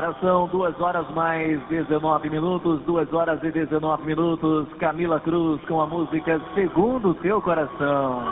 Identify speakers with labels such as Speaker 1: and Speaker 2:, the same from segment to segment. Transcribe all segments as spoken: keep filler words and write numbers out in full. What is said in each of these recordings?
Speaker 1: Agora são duas horas mais dezenove minutos, duas horas e dezenove minutos. Camila Cruz com a música Segundo o Teu Coração.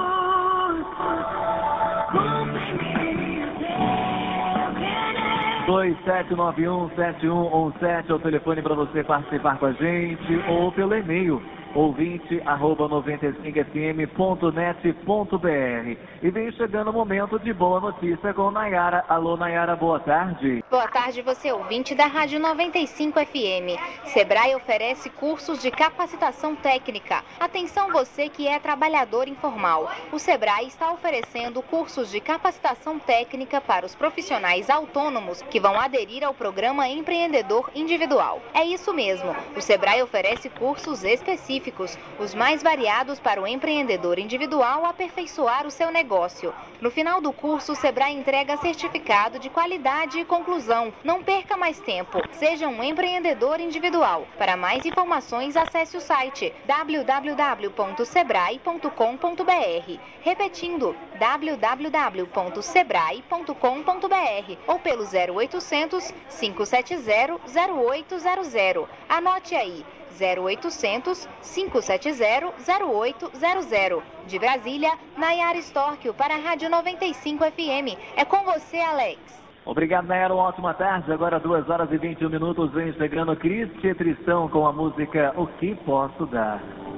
Speaker 1: dois sete nove um sete um um sete é o telefone para você participar com a gente, ou pelo e-mail ouvinte arroba noventa e cinco f m ponto net ponto b r. E vem chegando o momento de boa notícia com Nayara. Alô, Nayara, boa tarde.
Speaker 2: Boa tarde, você ouvinte da Rádio noventa e cinco F M. Sebrae oferece cursos de capacitação técnica. Atenção você que é trabalhador informal. O Sebrae está oferecendo cursos de capacitação técnica para os profissionais autônomos que vão aderir ao programa Empreendedor Individual. É isso mesmo, o Sebrae oferece cursos específicos, os mais variados para o empreendedor individual aperfeiçoar o seu negócio. No final do curso, o Sebrae entrega certificado de qualidade e conclusão. Não perca mais tempo. Seja um empreendedor individual. Para mais informações, acesse o site w w w ponto sebrae ponto com ponto b r. Repetindo, w w w ponto sebrae ponto com ponto b r ou pelo zero oitocentos, cinco sete zero, zero oito zero zero. Anote aí. zero oitocentos, cinco sete zero, zero oito zero zero. De Brasília, Nayara Storchio para a Rádio noventa e cinco F M. É com você, Alex.
Speaker 1: Obrigado, Nayara. Uma ótima tarde. Agora duas horas e vinte e um minutos. Vem chegando Cristi Tristão com a música O Que Posso Dar.